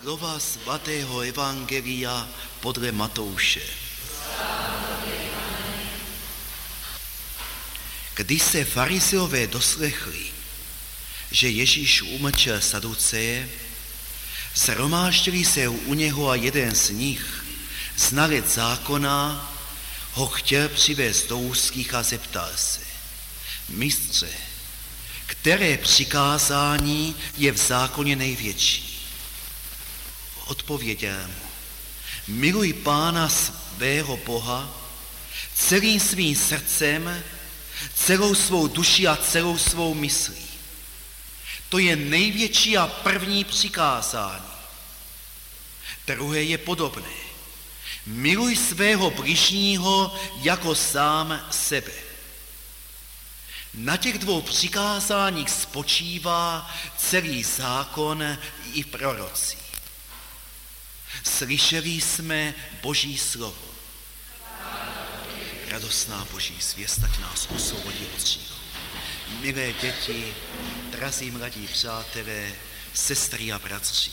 Slova svatého evangelia podle Matouše. Když se farizeové doslechli, že Ježíš umlčel Saduceje, shromáždili se u něho a jeden z nich, znalec zákona, ho chtěl přivést do úzkých a zeptal se: Mistře, které přikázání je v zákoně největší? Odpověděl mu: Miluj Pána svého Boha celým svým srdcem, celou svou duši a celou svou myslí. To je největší a první přikázání. Druhé je podobné: miluj svého bližního jako sám sebe. Na těch dvou přikázáních spočívá celý zákon i proroci. Slyšeli jsme Boží slovo. Radostná Boží zvěst, ať nás osvobodí od hříchu. Milé děti, drazí mladí přátelé, sestry a bratři.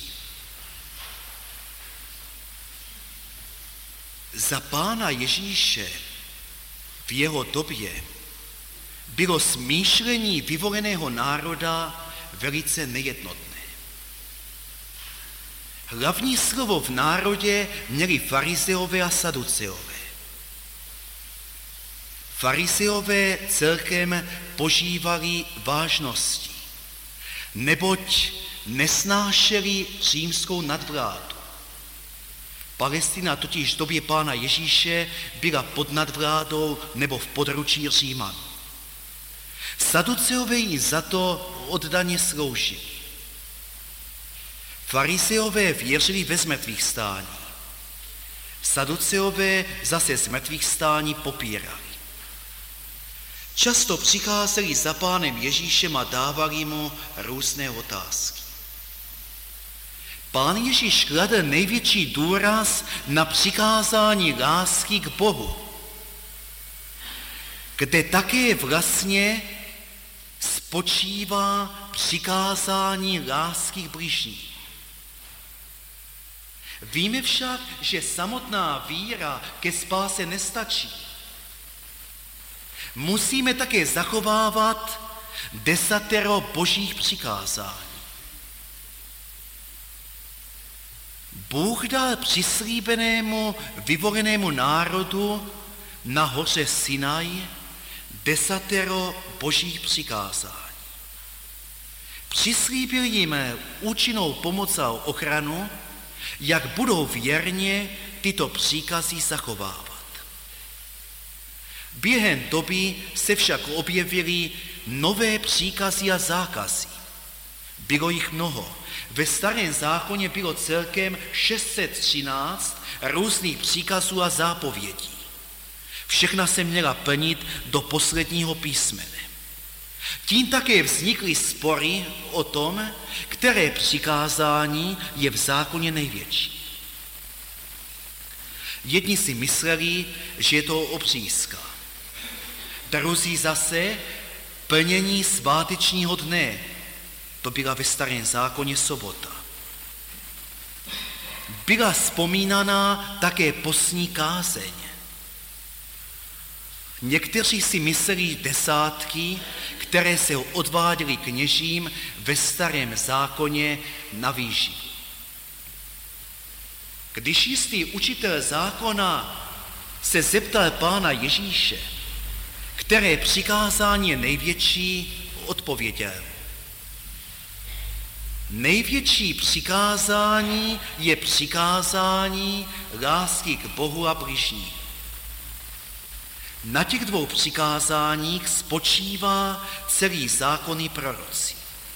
Za Pána Ježíše v jeho době bylo smýšlení vyvoleného národa velice nejednotné. Hlavní slovo v národě měli farizeové a saduceové. Farizeové celkem požívali vážnosti, neboť nesnášeli římskou nadvládu. Palestina totiž v době Pána Ježíše byla pod nadvládou nebo v područí Římanů. Saduceové jim za to oddaně sloužili. Farizeové věřili ve zmrtvýchvstání. Saduceové zase zmrtvýchvstání popírali. Často přicházeli za Pánem Ježíšem a dávali mu různé otázky. Pán Ježíš kladl největší důraz na přikázání lásky k Bohu, kde také vlastně spočívá přikázání lásky k bližní. Víme však, že samotná víra ke spáse nestačí. Musíme také zachovávat 10 Božích přikázání. Bůh dal přislíbenému vyvolenému národu na hoře Sinaj 10 Božích přikázání. Přislíbil jim účinnou pomoc a ochranu, jak budou věrně tyto příkazy zachovávat. Během doby se však objevily nové příkazy a zákazy. Bylo jich mnoho. Ve Starém zákoně bylo celkem 613 různých příkazů a zápovědí. Všechna se měla plnit do posledního písmene. Tím také vznikly spory o tom, které přikázání je v zákoně největší. Jedni si mysleli, že je to obřízka. Druzí zase plnění svátečního dne. To byla ve Starém zákoně sobota. Byla vzpomínaná také postní kázeň. Někteří si mysleli desátky, které se odváděly kněžím ve Starém zákoně na výživu. Když jistý učitel zákona se zeptal Pána Ježíše, které přikázání je největší, odpověděl: Největší přikázání je přikázání lásky k Bohu a bližní. Na těch dvou přikázáních spočívá celý zákon i proroci.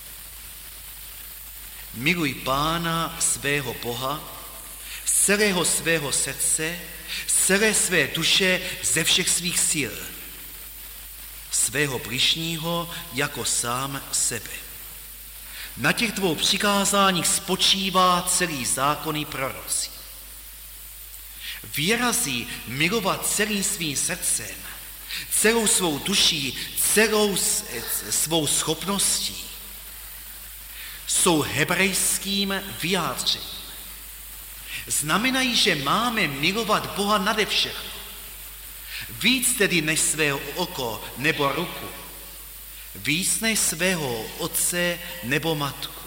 Miluj Pána svého Boha z celého svého srdce, z celé své duše, ze všech svých sil. Svého bližního jako sám sebe. Na těch dvou přikázáních spočívá celý zákon i proroci. Výrazy milovat celým svým srdcem, celou svou duší, celou svou schopností jsou hebrejským vyjádřením. Znamenají, že máme milovat Boha nade všechno. Víc tedy než svého oko nebo ruku. Víc než svého otce nebo matku.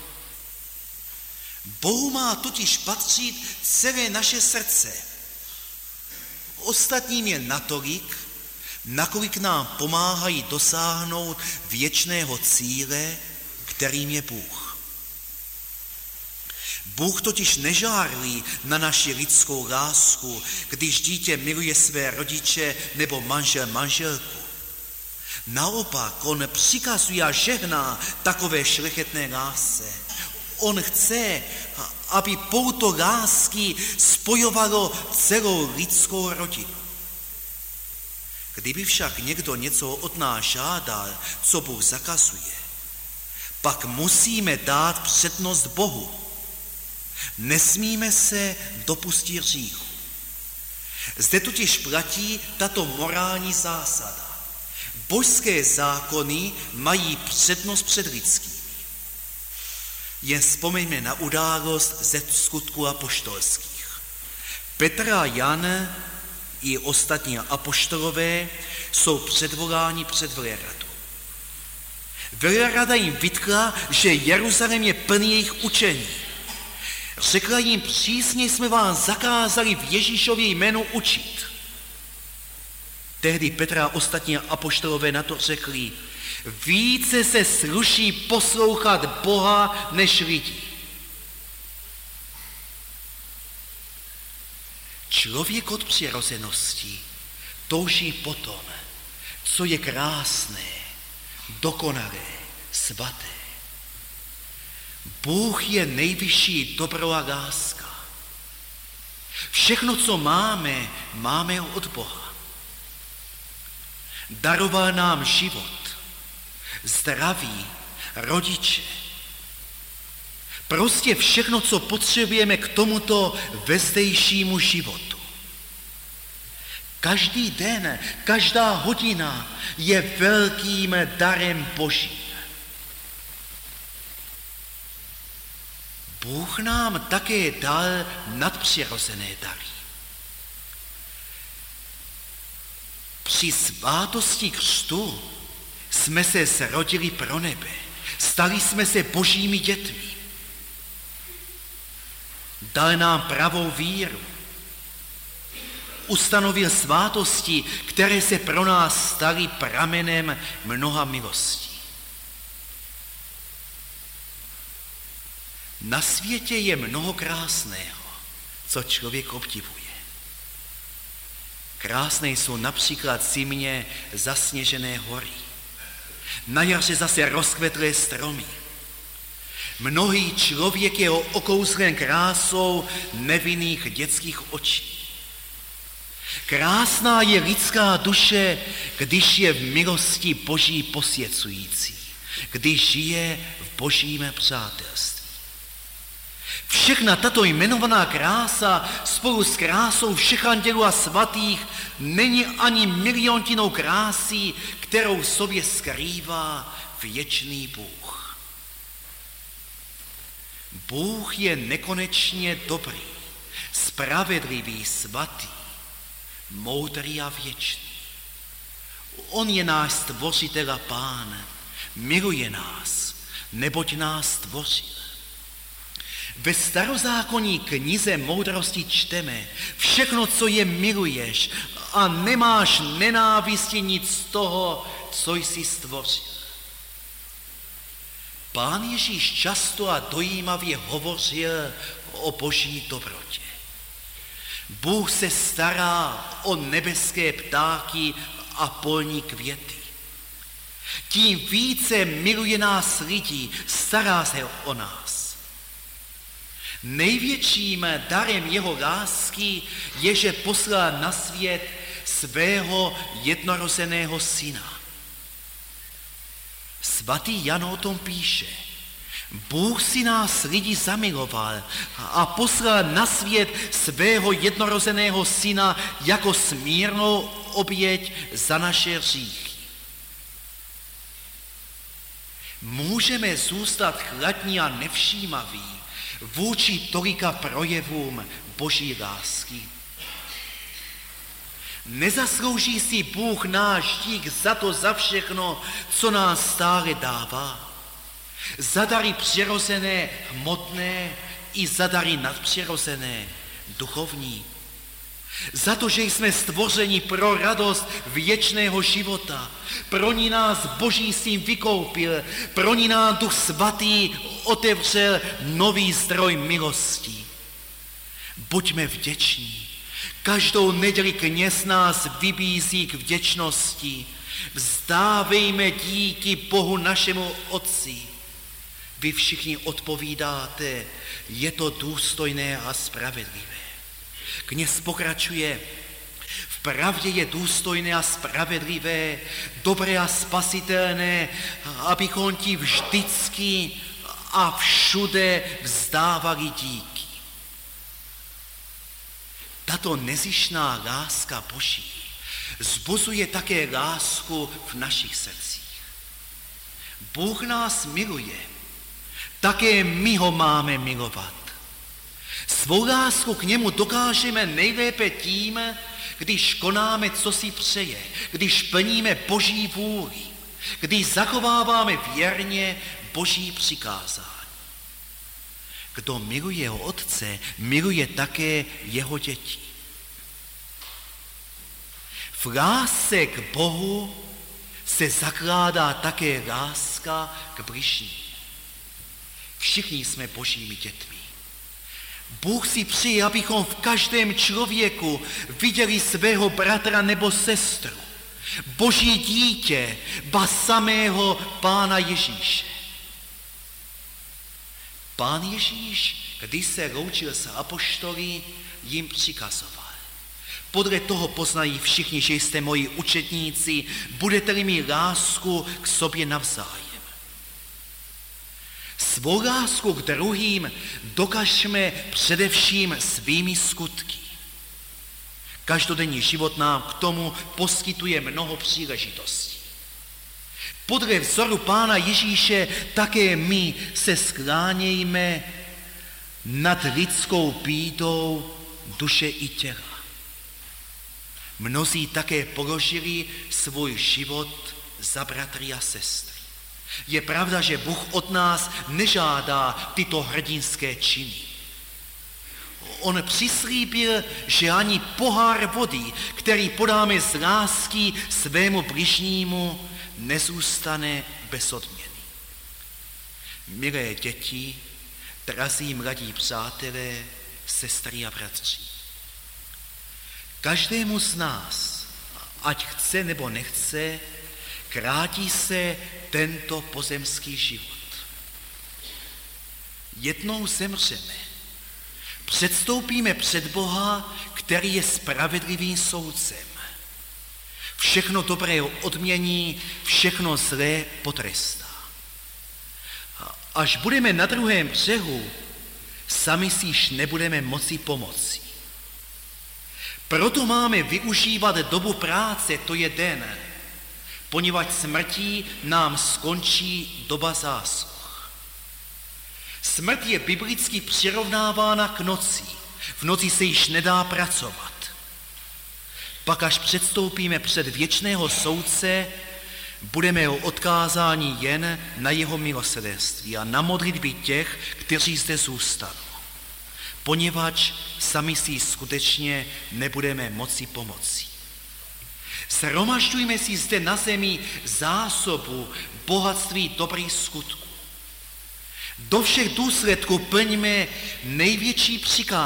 Bohu má totiž patřit celé naše srdce. Ostatním je natolik, nakolik nám pomáhají dosáhnout věčného cíle, kterým je Bůh. Bůh totiž nežárlí na naši lidskou lásku, když dítě miluje své rodiče nebo manžel manželku. Naopak, on přikazuje a žehná takové šlechetné lásce. On chce, aby pouto lásky spojovalo celou lidskou rodinu. Kdyby však někdo něco od nás žádal, co Bůh zakazuje, pak musíme dát přednost Bohu. Nesmíme se dopustit hříchu. Zde totiž platí tato morální zásada. Božské zákony mají přednost před lidskými. Jen vzpomeňme na událost ze skutků apoštolských. Petr a Jan i ostatní apoštolové jsou předvoláni před Veleradu. Velerada jim vytkla, že Jeruzalém je plný jejich učení. Řekla jim, přísně jsme vám zakázali v Ježíšově jménu učit. Tehdy Petr a ostatní apoštolové na to řekli, více se sluší poslouchat Boha než lidí. Člověk od přirozenosti touží potom, co je krásné, dokonalé, svaté. Bůh je nejvyšší dobro a láska. Všechno, co máme, máme od Boha. Daroval nám život, zdraví, rodiče. Prostě všechno, co potřebujeme k tomuto vezdejšímu životu. Každý den, každá hodina je velkým darem Božím. Bůh nám také dal nadpřirozené dary. Při svátosti křtu jsme se zrodili pro nebe. Stali jsme se Božími dětmi. Dal nám pravou víru. Ustanovil svátosti, které se pro nás staly pramenem mnoha milostí. Na světě je mnoho krásného, co člověk obdivuje. Krásné jsou například zimně zasněžené hory. Na jaře zase rozkvetlé stromy. Mnohý člověk je okouzlen krásou nevinných dětských očí. Krásná je lidská duše, když je v milosti Boží posvěcující, když žije v Božím přátelství. Všechna tato jmenovaná krása spolu s krásou všech andělů a svatých není ani miliontinou krásy, kterou v sobě skrývá věčný Bůh. Bůh je nekonečně dobrý, spravedlivý, svatý, moudrý a věčný. On je náš stvořitel a Pán, miluje nás, neboť nás stvořil. Ve starozákonní knize moudrosti čteme, všechno, co je, miluješ a nemáš nenávisti nic z toho, co jsi stvořil. Pán Ježíš často a dojímavě hovořil o Boží dobrotě. Bůh se stará o nebeské ptáky a polní květy. Tím více miluje nás lidí, stará se o nás. Největším darem jeho lásky je, že poslal na svět svého jednorozeného syna. Svatý Jan o tom píše. Bůh si nás lidi zamiloval a poslal na svět svého jednorozeného syna jako smírnou oběť za naše hříchy. Můžeme zůstat chladní a nevšímaví vůči tolika projevům Boží lásky. Nezaslouží si Bůh náš dík za všechno, co nás stále dává. Za dary přirozené, hmotné i za dary nadpřirozené, duchovní. Za to, že jsme stvořeni pro radost věčného života. Pro ní nás Boží syn vykoupil, pro ní nám Duch svatý otevřel nový zdroj milosti. Buďme vděční. Každou neděli kněz nás vybízí k vděčnosti. Vzdávejme díky Bohu našemu Otci. Vy všichni odpovídáte, je to důstojné a spravedlivé. Kněz pokračuje, v pravdě je důstojné a spravedlivé, dobré a spasitelné, abychom ti vždycky a všude vzdávali díky. Tato nezištná láska Boží vzbuzuje také lásku v našich srdcích. Bůh nás miluje, také my ho máme milovat. Svou lásku k němu dokážeme nejlépe tím, když konáme, co si přeje, když plníme Boží vůli, když zachováváme věrně Boží přikázání. Kdo miluje jeho Otce, miluje také jeho děti. V lásce k Bohu se zakládá také láska k bližním. Všichni jsme Božími dětmi. Bůh si přeje, abychom v každém člověku viděli svého bratra nebo sestru, Boží dítě, ba samého Pána Ježíše. Pán Ježíš, když se loučil s apoštoly, jim přikazoval. Podle toho poznají všichni, že jste moji učedníci, budete-li mít lásku k sobě navzájem. Svou lásku k druhým dokažme především svými skutky. Každodenní život nám k tomu poskytuje mnoho příležitostí. Podle vzoru Pána Ježíše také my se sklánějme nad lidskou bídou duše i těla. Mnozí také položili svůj život za bratry a sestry. Je pravda, že Bůh od nás nežádá tyto hrdinské činy. On přislíbil, že ani pohár vody, který podáme z lásky svému bližnímu, nezůstane bez odměny. Milé děti, drazí mladí přátelé, sestry a bratři, každému z nás, ať chce nebo nechce, krátí se tento pozemský život. Jednou zemřeme. Předstoupíme před Boha, který je spravedlivým soudcem. Všechno dobré odmění, všechno zlé potrestá. Až budeme na druhém břehu, sami si již nebudeme moci pomoci. Proto máme využívat dobu práce, to je den, poněvadž smrtí nám skončí doba zásluh. Smrt je biblicky přirovnávána k noci. V noci se již nedá pracovat. Pak až předstoupíme před věčného soudce, budeme odkázáni jen na jeho milosrdenství a na modlitby těch, kteří zde zůstanou. Poněvadž sami si skutečně nebudeme moci pomoci. Shromažďujme si zde na zemi zásobu bohatství dobrých skutků. Do všech důsledků plňme největší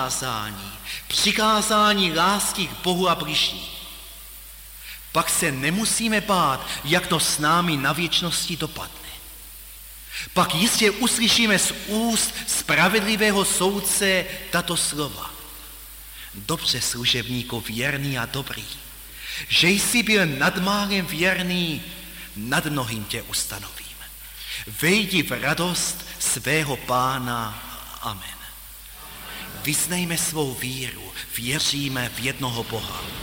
přikázání lásky k Bohu a bližní. Pak se nemusíme bát, jak to s námi na věčnosti dopadne. Pak jistě uslyšíme z úst spravedlivého soudce tato slova. Dobře, služebníku, věrný a dobrý, že jsi byl nad málem věrný, nad mnohým tě ustanovím. Vejdi v radost svého Pána. Amen. Vyznejme svou víru, věříme v jednoho Boha.